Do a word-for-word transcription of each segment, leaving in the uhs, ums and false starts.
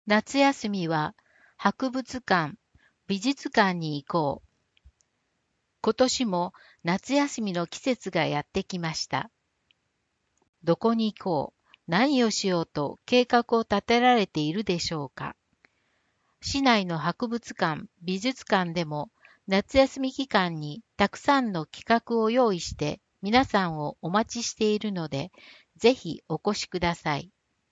夏休みは博物館、美術館に行こう。今年も夏休みの季節がやってきました。どこに行こう、何をしようと計画を立てられているでしょうか。市内の博物館、美術館でも夏休み期間にたくさんの企画を用意して皆さんをお待ちしているので、ぜひお越しください。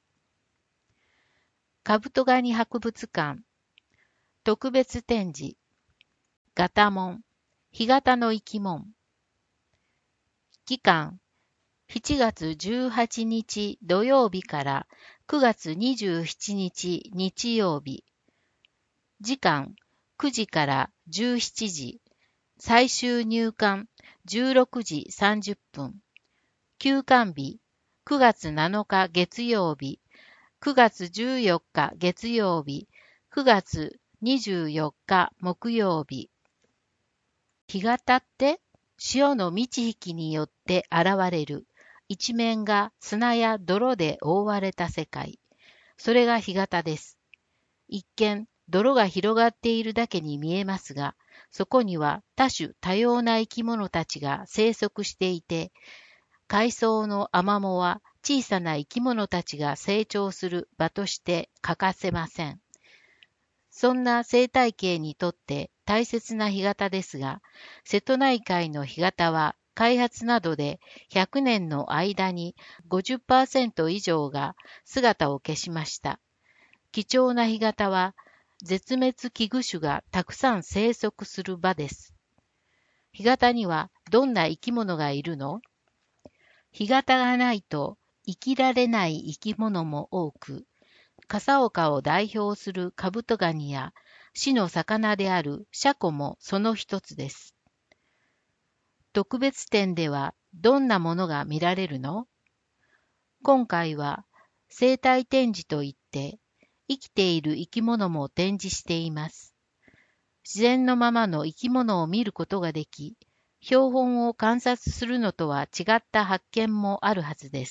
カブトガニ博物館、特別展示、ガタモン、干潟の生き物。期間、しちがつじゅうはちにち土曜日からくがつにじゅうしちにち日曜日。時間、くじからじゅうしちじ。最終入館、じゅうろくじさんじゅっぷん。休館日、くがつなのか月曜日。くがつじゅうよっか月曜日、くがつにじゅうよっか木曜日。干潟って潮の満ち引きによって現れる一面が砂や泥で覆われた世界。それが干潟です。一見泥が広がっているだけに見えますが、そこには多種多様な生き物たちが生息していて、海藻のアマモは小さな生き物たちが成長する場として欠かせません。そんな生態系にとって大切な干潟ですが、瀬戸内海の干潟は開発などでひゃくねんの間に ごじゅっパーセント 以上が姿を消しました。貴重な干潟は絶滅危惧種がたくさん生息する場です。干潟にはどんな生き物がいるの？干潟がないと生きられない生き物も多く、笠岡を代表するカブトガニや市の魚であるシャコもその一つです。特別展ではどんなものが見られるの？今回は生態展示といって生きている生き物も展示しています。自然のままの生き物を見ることができ、標本を観察するのとは違った発見もあるはずです。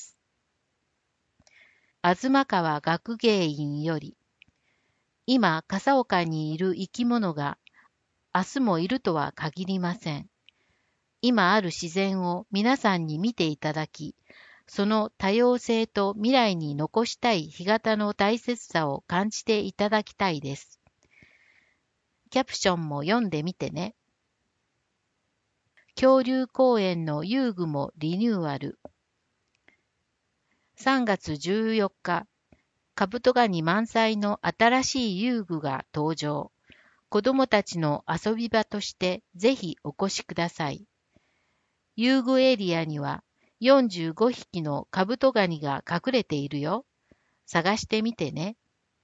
東川学芸員より、今、笠岡にいる生き物が明日もいるとは限りません。今ある自然を皆さんに見ていただき、その多様性と未来に残したい干潟の大切さを感じていただきたいです。キャプションも読んでみてね。恐竜公園の遊具もリニューアル。さんがつじゅうよっか、カブトガニ満載の新しい遊具が登場。子どもたちの遊び場としてぜひお越しください。遊具エリアにはよんじゅうごひきのカブトガニが隠れているよ。探してみてね。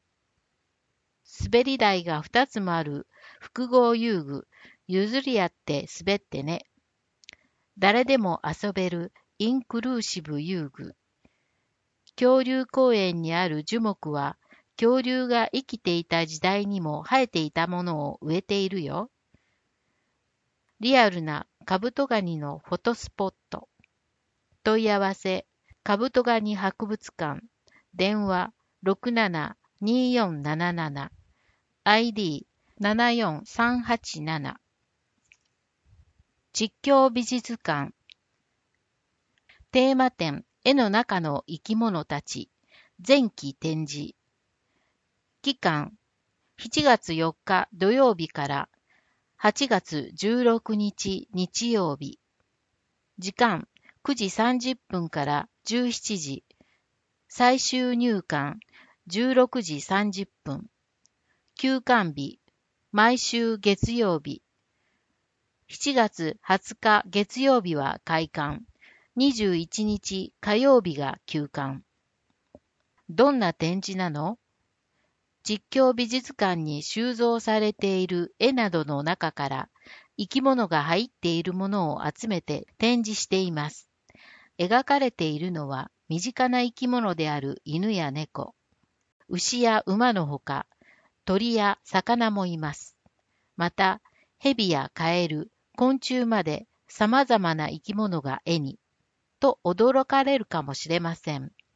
滑り台がふたつもある複合遊具、譲り合って滑ってね。誰でも遊べるインクルーシブ遊具。恐竜公園にある樹木は、恐竜が生きていた時代にも生えていたものを植えているよ。リアルなカブトガニのフォトスポット。問い合わせ、カブトガニ博物館。電話 ろくななにーよんなななな。アイディーななよんさんはちなな。実況美術館。テーマ展、絵の中の生き物たち。前期展示。期間、しちがつよっか土曜日からはちがつじゅうろくにち日曜日。時間、くじさんじゅっぷんからじゅうしちじ。最終入館、じゅうろくじさんじゅっぷん。休館日、毎週月曜日。しちがつはつか月曜日は開館。にじゅういちにち火曜日が休館。どんな展示なの？実況美術館に収蔵されている絵などの中から生き物が入っているものを集めて展示しています。描かれているのは身近な生き物である犬や猫、牛や馬のほか、鳥や魚もいます。また、蛇やカエル、昆虫まで様々な生き物が絵に、と驚かれるかもしれません。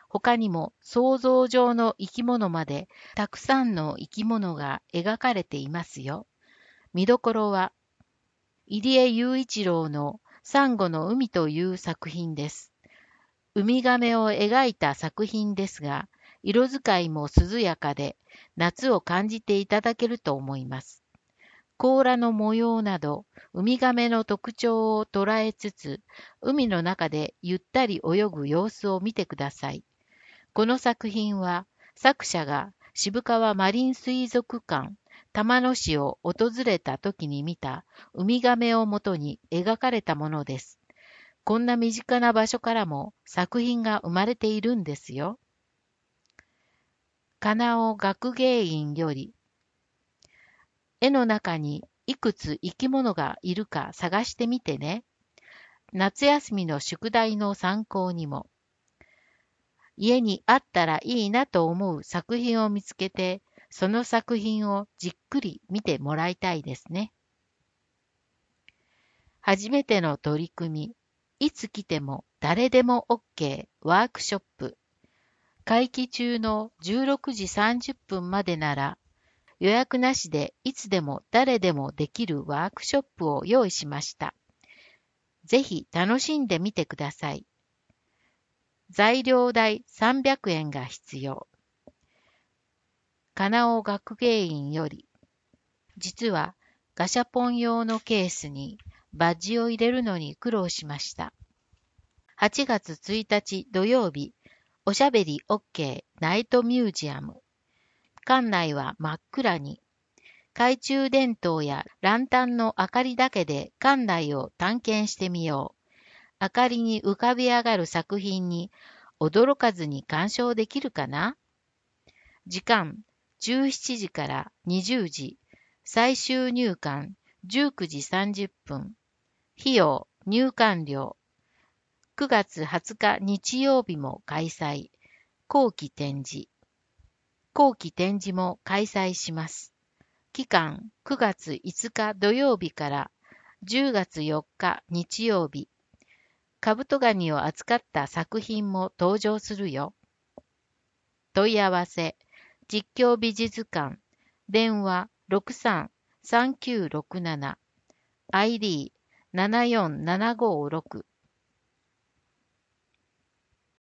他にも想像上の生き物までたくさんの生き物が描かれていますよ。見どころは、入江雄一郎のサンゴの海という作品です。ウミガメを描いた作品ですが、色使いも涼やかで、夏を感じていただけると思います。甲羅の模様など、ウミガメの特徴を捉えつつ、海の中でゆったり泳ぐ様子を見てください。この作品は、作者が渋川マリン水族館、玉野市を訪れた時に見たウミガメをもとに描かれたものです。こんな身近な場所からも作品が生まれているんですよ。金尾学芸員より、絵の中にいくつ生き物がいるか探してみてね。夏休みの宿題の参考にも。家にあったらいいなと思う作品を見つけて、その作品をじっくり見てもらいたいですね。初めての取り組み、いつ来ても誰でも OK ワークショップ。会期中のじゅうろくじさんじゅっぷんまでなら、予約なしでいつでも誰でもできるワークショップを用意しました。ぜひ楽しんでみてください。材料代さんびゃくえんが必要。金尾学芸員より、実はガシャポン用のケースにバッジを入れるのに苦労しました。はちがつついたち土曜日、おしゃべり OK ナイトミュージアム。館内は真っ暗に。懐中電灯やランタンの明かりだけで館内を探検してみよう。明かりに浮かび上がる作品に驚かずに鑑賞できるかな？時間じゅうしちじからにじゅうじ。最終入館じゅうくじさんじゅっぷん。費用入館料。くがつはつか日曜日も開催。後期展示。後期展示も開催します。期間くがついつか土曜日からじゅうがつよっか日曜日。カブトガニを扱った作品も登場するよ。問い合わせ、実況美術館、電話 ろくさんさんきゅうろくなな、アイディーななよんななごろく